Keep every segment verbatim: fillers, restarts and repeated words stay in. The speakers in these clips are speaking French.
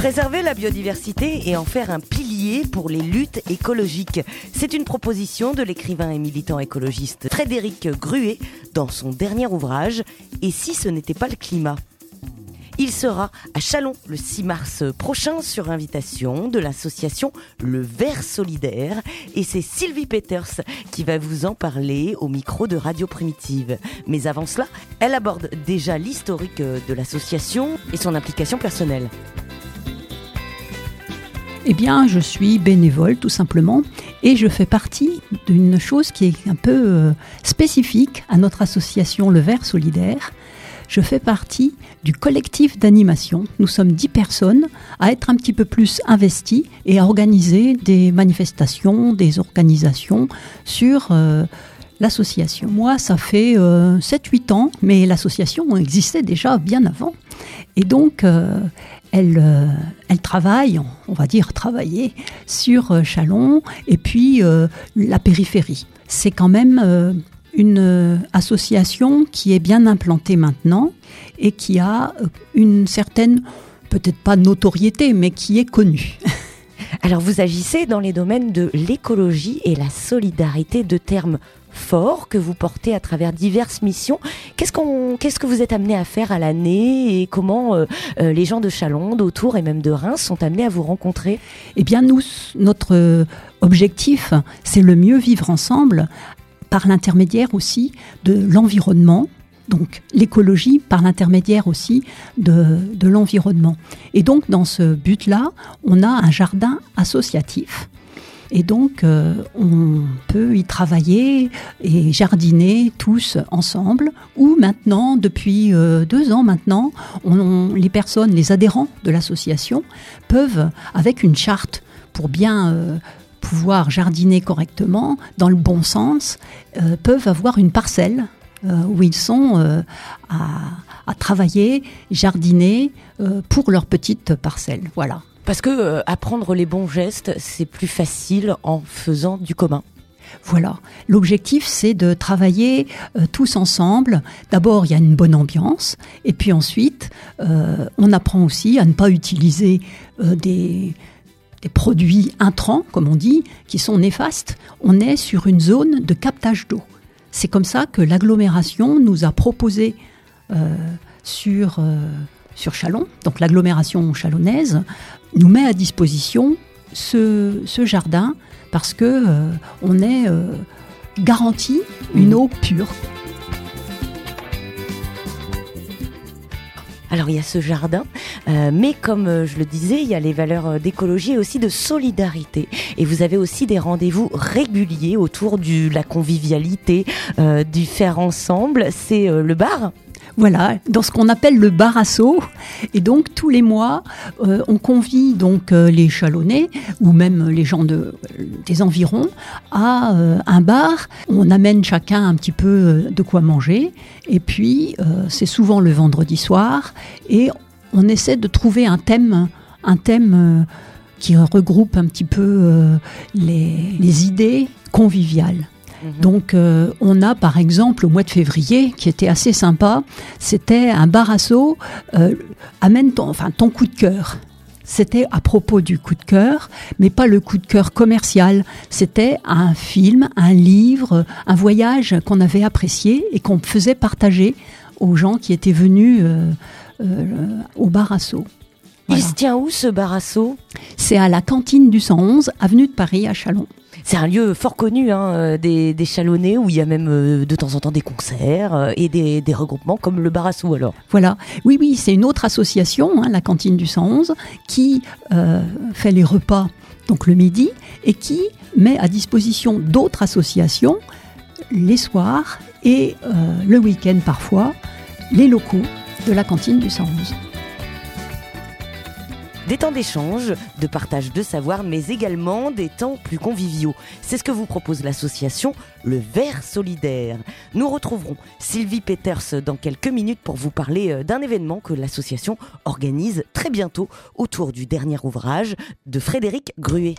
Préserver la biodiversité et en faire un pilier pour les luttes écologiques. C'est une proposition de l'écrivain et militant écologiste Frédéric Gruet dans son dernier ouvrage « Et si ce n'était pas le climat ?» Il sera à Châlons le six mars prochain sur invitation de l'association Le Vert Solidaire et c'est Sylvie Peters qui va vous en parler au micro de Radio Primitive. Mais avant cela, elle aborde déjà l'historique de l'association et son implication personnelle. Eh bien, je suis bénévole tout simplement et je fais partie d'une chose qui est un peu euh, spécifique à notre association Le Vert Solidaire. Je fais partie du collectif d'animation. Nous sommes dix personnes à être un petit peu plus investies et à organiser des manifestations, des organisations sur euh, l'association. Moi, ça fait euh, sept huit ans, mais l'association existait déjà bien avant. Et donc, euh, elle, euh, elle travaille, on va dire travailler, sur euh, Châlons et puis euh, la périphérie. C'est quand même... Euh, une association qui est bien implantée maintenant et qui a une certaine, peut-être pas notoriété, mais qui est connue. Alors vous agissez dans les domaines de l'écologie et la solidarité, deux termes forts que vous portez à travers diverses missions. Qu'est-ce, qu'on, qu'est-ce que vous êtes amené à faire à l'année et comment euh, euh, les gens de Châlons, d'Autour et même de Reims sont amenés à vous rencontrer ? Eh bien nous, notre objectif, c'est le mieux vivre ensemble par l'intermédiaire aussi de l'environnement, donc l'écologie par l'intermédiaire aussi de, de l'environnement. Et donc dans ce but-là, on a un jardin associatif. Et donc euh, on peut y travailler et jardiner tous ensemble, ou maintenant, depuis euh, deux ans maintenant, on, on, les personnes, les adhérents de l'association peuvent, avec une charte pour bien... Euh, pouvoir jardiner correctement, dans le bon sens, euh, peuvent avoir une parcelle euh, où ils sont euh, à, à travailler, jardiner euh, pour leur petite parcelle. Voilà. Parce que euh, apprendre les bons gestes, c'est plus facile en faisant du commun. Voilà. L'objectif, c'est de travailler euh, tous ensemble. D'abord, il y a une bonne ambiance. Et puis ensuite, euh, on apprend aussi à ne pas utiliser euh, des... des produits intrants, comme on dit, qui sont néfastes. On est sur une zone de captage d'eau. C'est comme ça que l'agglomération nous a proposé euh, sur, euh, sur Châlons, donc l'agglomération chalonnaise, nous met à disposition ce, ce jardin parce que euh, on est euh, garanti une eau pure. Alors il y a ce jardin, euh, mais comme euh, je le disais, il y a les valeurs d'écologie et aussi de solidarité. Et vous avez aussi des rendez-vous réguliers autour de la convivialité, euh, du faire ensemble. C'est euh, le bar ? Voilà, dans ce qu'on appelle le bar asso. Et donc, tous les mois, euh, on convie donc euh, les Châlonnais, ou même les gens de, des environs, à euh, un bar. On amène chacun un petit peu euh, de quoi manger. Et puis, euh, c'est souvent le vendredi soir. Et on essaie de trouver un thème, un thème euh, qui regroupe un petit peu euh, les, les idées conviviales. Donc, euh, on a par exemple au mois de février, qui était assez sympa, c'était un bar asso, euh, amène ton, enfin, ton coup de cœur. C'était à propos du coup de cœur, mais pas le coup de cœur commercial. C'était un film, un livre, un voyage qu'on avait apprécié et qu'on faisait partager aux gens qui étaient venus euh, euh, au bar asso. Voilà. Il Voilà. se tient où ce bar asso ? C'est à la cantine du cent onze, avenue de Paris à Châlons. C'est un lieu fort connu hein, des, des Châlonnais où il y a même euh, de temps en temps des concerts euh, et des, des regroupements comme le bar asso alors. Voilà, oui, oui, c'est une autre association, hein, la cantine du cent onze, qui euh, fait les repas donc le midi et qui met à disposition d'autres associations les soirs et euh, le week-end parfois les locaux de la cantine du cent onze. Des temps d'échange, de partage de savoir, mais également des temps plus conviviaux. C'est ce que vous propose l'association Le Vert Solidaire. Nous retrouverons Sylvie Peters dans quelques minutes pour vous parler d'un événement que l'association organise très bientôt autour du dernier ouvrage de Frédéric Gruet.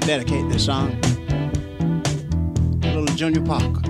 dedicate this song to little Junior Parker,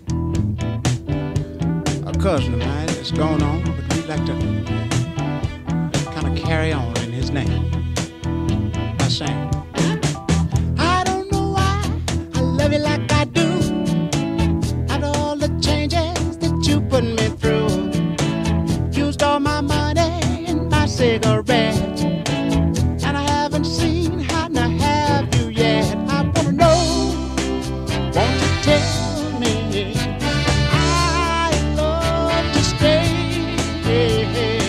a cousin of mine that's gone on, but we'd like to kind of carry on in his name by saying, I don't know why I love you like I do, after all the changes that you put me through. Used all my money and my cigarettes, and I haven't seen how to have you yet. I wanna know, won't you tell me I love to stay? Take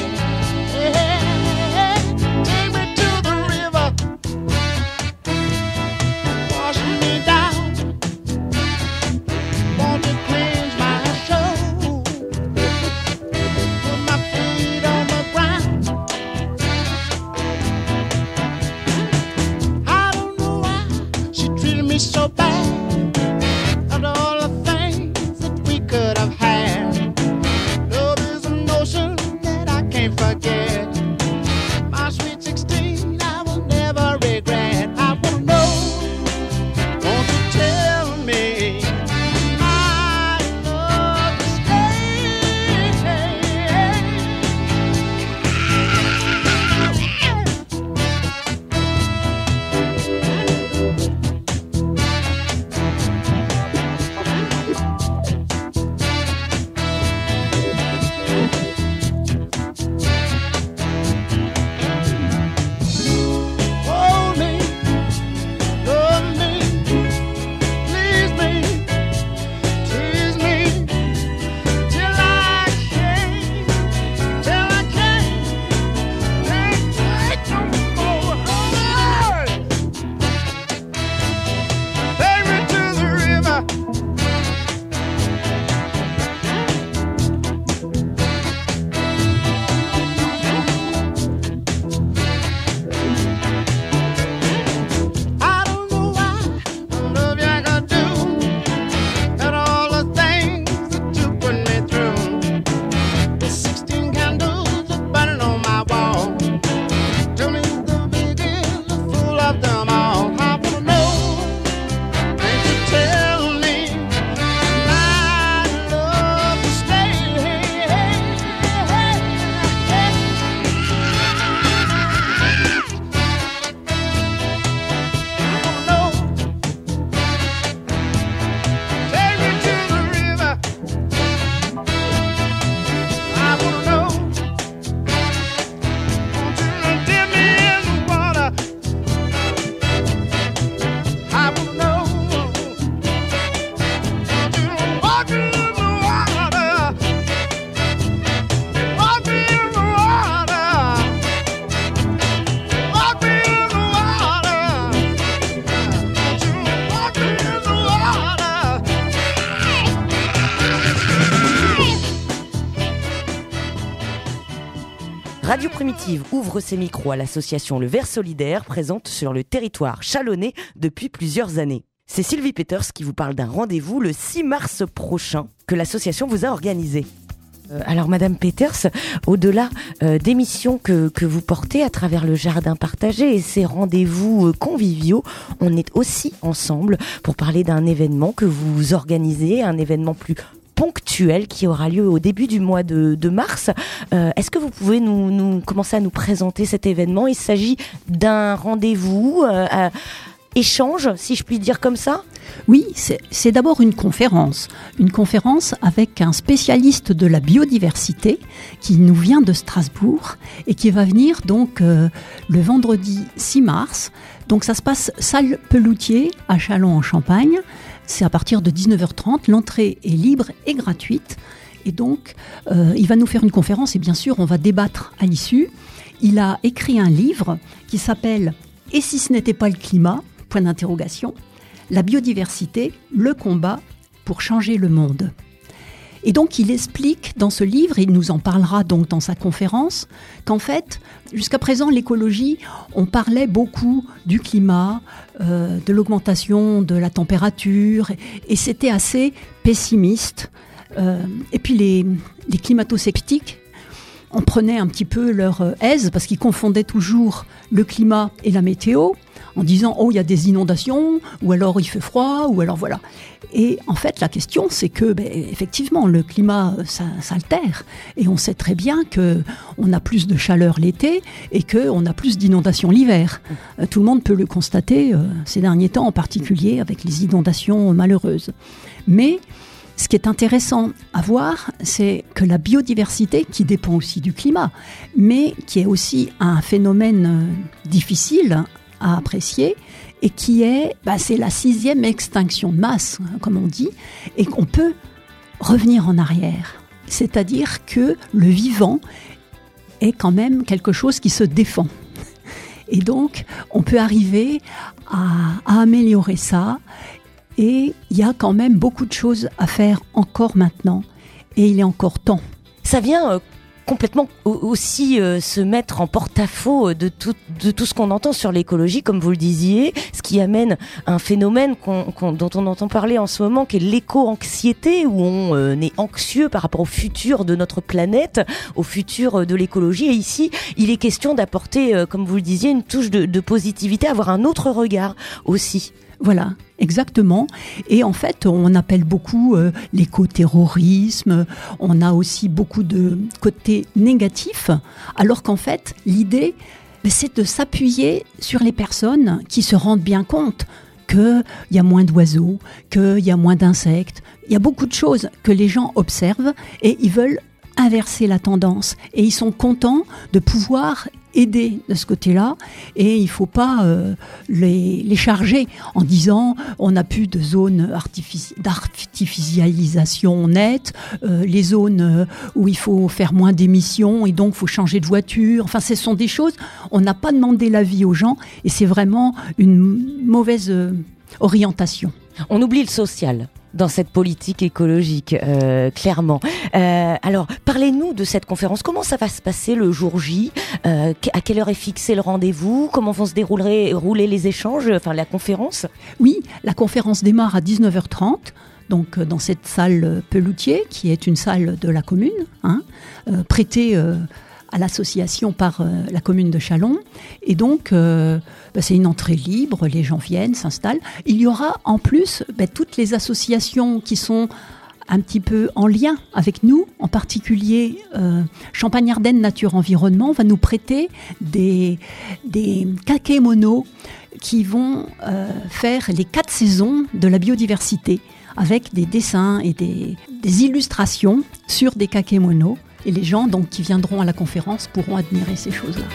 me to the river, wash me down. Won't you cleanse my soul? Put my feet on the ground. I don't know why she treated me so bad. After all the things that we could have had, love is an ocean that I can't forget. My sweet sixteen, I will never regret. I wanna know, won't you tell me I love to stay? Hold me, love me, please me, tease me, till I can't, till I can't, can't take no more. Take me to the river. I don't know why I love you like I do, and all the things that you put me through. The sixteen candles are burning on my wall. Tell me the biggest, the fool of them all. I wanna know, can't you tell me I love to stay? I wanna know, take me to the river. I wanna know, won't you dip me in the water? I wanna know, won't you walk me in the water? Walk me in the water. Walk me in the water. Won't you walk me in the water? Radio Primitive ouvre ses micros à l'association Le Ver Solidaire, présente sur le territoire chalonnais depuis plusieurs années. C'est Sylvie Peters qui vous parle d'un rendez-vous le six mars prochain que l'association vous a organisé. Euh, alors Madame Peters, au-delà euh, des missions que, que vous portez à travers le jardin partagé et ces rendez-vous euh, conviviaux, on est aussi ensemble pour parler d'un événement que vous organisez, un événement plus ponctuel qui aura lieu au début du mois de, de mars. Euh, est-ce que vous pouvez nous, nous commencer à nous présenter cet événement ? Il s'agit d'un rendez-vous, euh, euh, échange, si je puis dire comme ça ? Oui, c'est, c'est d'abord une conférence. Une conférence avec un spécialiste de la biodiversité qui nous vient de Strasbourg et qui va venir donc euh, le vendredi six mars. Donc ça se passe salle Peloutier à Châlons-en-Champagne. C'est à partir de dix-neuf heures trente. L'entrée est libre et gratuite. Et donc, euh, il va nous faire une conférence et bien sûr, on va débattre à l'issue. Il a écrit un livre qui s'appelle « Et si ce n'était pas le climat ?» point d'interrogation. La biodiversité, le combat pour changer le monde. Et donc, il explique dans ce livre, et il nous en parlera donc dans sa conférence, qu'en fait, jusqu'à présent, l'écologie, on parlait beaucoup du climat, euh, de l'augmentation de la température, et, et c'était assez pessimiste. Euh, et puis, les, les climato-sceptiques, on prenait un petit peu leur aise, parce qu'ils confondaient toujours le climat et la météo, en disant « oh, il y a des inondations » ou alors « il fait froid » ou alors voilà. Et en fait, la question, c'est que, ben, effectivement, le climat ça, s'altère et on sait très bien qu'on a plus de chaleur l'été et qu'on a plus d'inondations l'hiver. Euh, tout le monde peut le constater euh, ces derniers temps, en particulier avec les inondations malheureuses. Mais ce qui est intéressant à voir, c'est que la biodiversité, qui dépend aussi du climat, mais qui est aussi un phénomène euh, difficile à apprécier, et qui est, bah, c'est la sixième extinction de masse, comme on dit, et qu'on peut revenir en arrière. C'est-à-dire que le vivant est quand même quelque chose qui se défend. Et donc, on peut arriver à, à améliorer ça, et il y a quand même beaucoup de choses à faire encore maintenant, et il est encore temps. Ça vient euh... complètement aussi euh, se mettre en porte-à-faux de tout, de tout ce qu'on entend sur l'écologie, comme vous le disiez, ce qui amène un phénomène qu'on, qu'on, dont on entend parler en ce moment, qui est l'éco-anxiété, où on euh, est anxieux par rapport au futur de notre planète, au futur de l'écologie. Et ici, il est question d'apporter, euh, comme vous le disiez, une touche de, de positivité, avoir un autre regard aussi. Voilà, exactement. Et en fait, on appelle beaucoup euh, l'éco-terrorisme, on a aussi beaucoup de côtés négatifs, alors qu'en fait, l'idée, c'est de s'appuyer sur les personnes qui se rendent bien compte qu'il y a moins d'oiseaux, qu'il y a moins d'insectes. Il y a beaucoup de choses que les gens observent et ils veulent inverser la tendance. Et ils sont contents de pouvoir aider de ce côté-là, et il ne faut pas euh, les, les charger en disant on n'a plus de zones artifici- d'artificialisation nette, euh, les zones euh, où il faut faire moins d'émissions et donc il faut changer de voiture. Enfin, ce sont des choses, on n'a pas demandé l'avis aux gens et c'est vraiment une mauvaise euh, orientation. On oublie le social dans cette politique écologique, euh, clairement. Euh, alors, parlez-nous de cette conférence. Comment ça va se passer le jour J ? euh, À quelle heure est fixé le rendez-vous ? Comment vont se dérouler rouler les échanges, enfin la conférence ? Oui, la conférence démarre à dix-neuf heures trente. Donc dans cette salle Peloutier, qui est une salle de la commune, hein, euh, prêtée euh, à l'association par euh, la commune de Châlons. Et donc, euh, bah, c'est une entrée libre, les gens viennent, s'installent. Il y aura en plus bah, toutes les associations qui sont un petit peu en lien avec nous, en particulier euh, Champagne-Ardenne Nature Environnement va nous prêter des, des kakémonos qui vont euh, faire les quatre saisons de la biodiversité, avec des dessins et des, des illustrations sur des kakémonos. Et les gens donc, qui viendront à la conférence pourront admirer ces choses-là.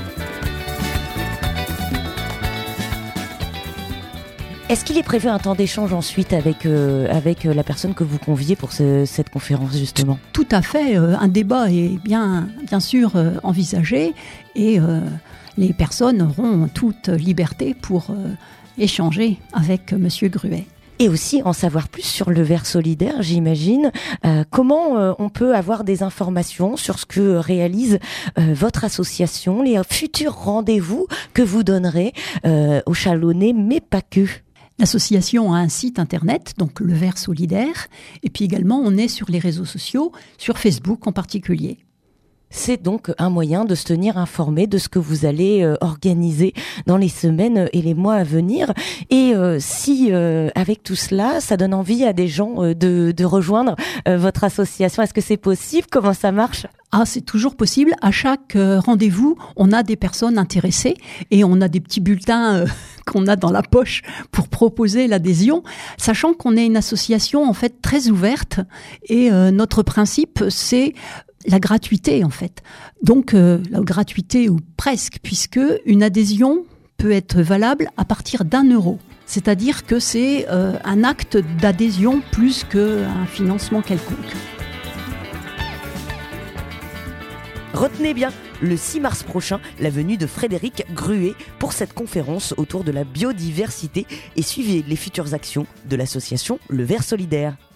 Est-ce qu'il est prévu un temps d'échange ensuite avec, euh, avec la personne que vous conviez pour ce, cette conférence, justement ? Tout à fait. Euh, un débat est bien, bien sûr euh, envisagé et euh, les personnes auront toute liberté pour euh, échanger avec M. Gruet. Et aussi en savoir plus sur le Vert solidaire, j'imagine. Euh, comment euh, on peut avoir des informations sur ce que réalise euh, votre association, les futurs rendez-vous que vous donnerez euh, aux Chalonnais, mais pas que. L'association a un site internet, donc le Vert solidaire, et puis également on est sur les réseaux sociaux, sur Facebook en particulier. C'est donc un moyen de se tenir informé de ce que vous allez euh, organiser dans les semaines et les mois à venir. Et euh, si, euh, avec tout cela, ça donne envie à des gens euh, de, de rejoindre euh, votre association, est-ce que c'est possible ? Comment ça marche ? Ah, c'est toujours possible. À chaque euh, rendez-vous, on a des personnes intéressées et on a des petits bulletins euh, qu'on a dans la poche pour proposer l'adhésion, sachant qu'on est une association en fait très ouverte et euh, notre principe, c'est la gratuité en fait. Donc euh, la gratuité ou presque, puisque une adhésion peut être valable à partir d'un euro. C'est-à-dire que c'est euh, un acte d'adhésion plus qu'un financement quelconque. Retenez bien, le six mars prochain, la venue de Frédéric Gruet pour cette conférence autour de la biodiversité et suivez les futures actions de l'association Le Vert solidaire.